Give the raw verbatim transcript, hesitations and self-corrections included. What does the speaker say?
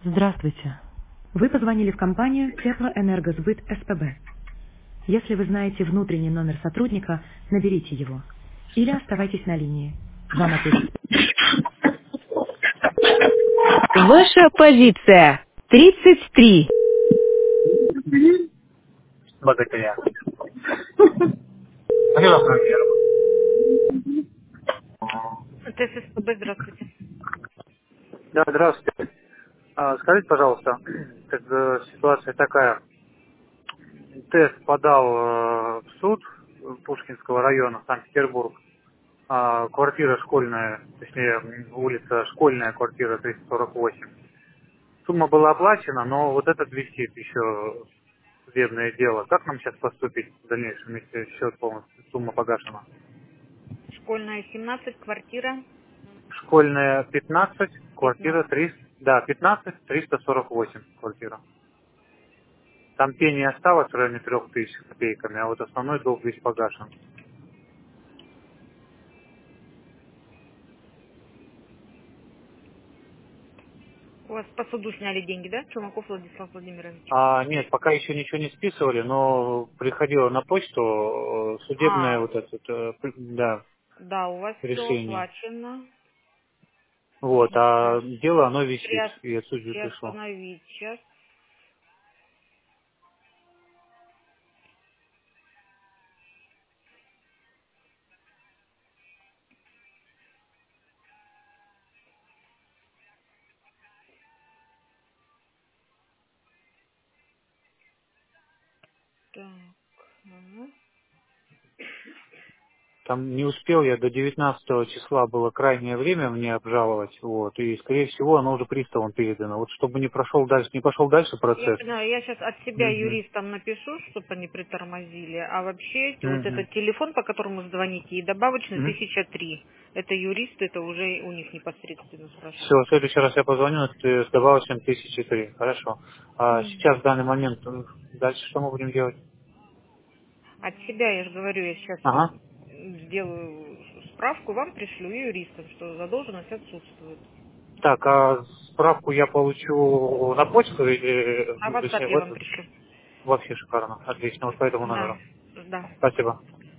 Здравствуйте. Вы позвонили в компанию Теплоэнергосбыт СПБ. Если вы знаете внутренний номер сотрудника, наберите его. Или оставайтесь на линии. Вам ответит. Ваша позиция. тридцать три. Богатыря. Алло, например. Это ССПБ, здравствуйте. Да, здравствуйте. А, скажите, пожалуйста, как бы ситуация такая. Тест подал э, в суд Пушкинского района, Санкт-Петербург. А, квартира школьная, точнее, м, улица Школьная, квартира триста сорок восемь. Сумма была оплачена, но вот этот висит еще судебное дело. Как нам сейчас поступить в дальнейшем, если счет полностью, сумма погашена? Школьная семнадцать, квартира Школьная пятнадцать, квартира пятнадцать. триста, да, пятнадцать триста сорок восемь квартира. Там пение осталось в районе трех тысяч копейками, а вот основной долг весь погашен. У вас по суду сняли деньги, да? Чумаков Владислав Владимирович. А, нет, пока еще ничего не списывали, но приходило на почту э, судебное А, вот это, э, п- да, да, у вас все решение. оплачено. Вот, Сейчас а дело оно висит, приос- и от судьи пришло. приостановить. Сейчас. Так. Ага. Там не успел я до девятнадцатого числа, было крайнее время мне обжаловать, вот, и, скорее всего, оно уже приставом передано. Вот, чтобы не прошел дальше, не пошел дальше Я процесс. поняла, я сейчас от себя Мгм. юристам напишу, чтобы они притормозили, а вообще вот Мгм. этот телефон, по которому звоните, и добавочный Мгм. тысяча три. Это юристы, это уже у них непосредственно Все, спрашивают. в следующий раз я позвоню, ты с добавочным тысячи три. Хорошо. А М. сейчас, в данный момент, э, дальше что мы будем делать? От себя, я же говорю, я сейчас Ага. сделаю справку, вам пришлю и юристам, что задолженность отсутствует. Так, а справку я получу на почту или, А э, WhatsApp точнее, в я вам этот? пришлю. Вообще шикарно. Отлично, вот по этому Да, номеру. да. Спасибо.